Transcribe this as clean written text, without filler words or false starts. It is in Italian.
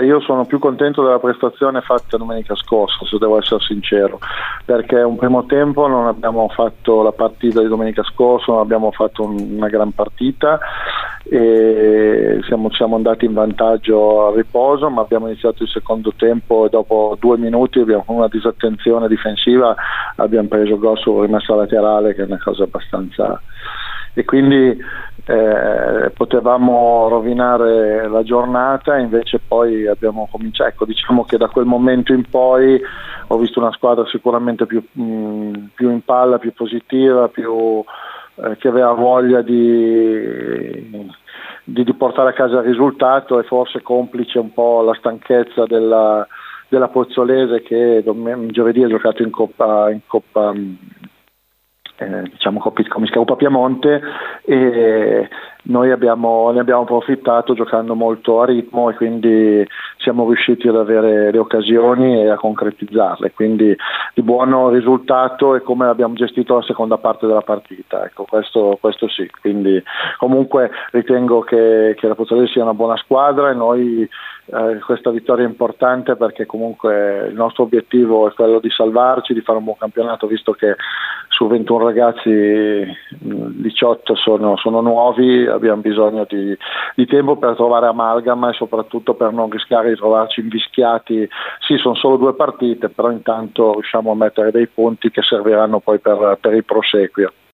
io sono più contento della prestazione fatta domenica scorsa, se devo essere sincero, perché un primo tempo non abbiamo fatto la partita di domenica scorsa, non abbiamo fatto una gran partita e siamo andati in vantaggio al riposo, ma abbiamo iniziato il secondo tempo e dopo 2 minuti con una disattenzione difensiva abbiamo preso il gol su rimessa laterale, che è una cosa abbastanza, e quindi potevamo rovinare la giornata, invece poi abbiamo cominciato, ecco, diciamo che da quel momento in poi ho visto una squadra sicuramente più in palla, più positiva, che aveva voglia di portare a casa il risultato, e forse complice un po' la stanchezza della Pozzolese, che giovedì ha giocato in Coppa diciamo Coppa Piemonte, e noi ne abbiamo approfittato giocando molto a ritmo, e quindi siamo riusciti ad avere le occasioni e a concretizzarle, quindi di buono risultato e come abbiamo gestito la seconda parte della partita, ecco, questo sì. Quindi comunque ritengo che la Pozzolese sia una buona squadra, e noi questa vittoria è importante perché comunque il nostro obiettivo è quello di salvarci, di fare un buon campionato, visto che su 21 ragazzi 18 sono nuovi, abbiamo bisogno di tempo per trovare amalgama e soprattutto per non rischiare di trovarci invischiati. Sì, sono solo 2 partite, però intanto riusciamo a mettere dei punti che serviranno poi per il proseguio.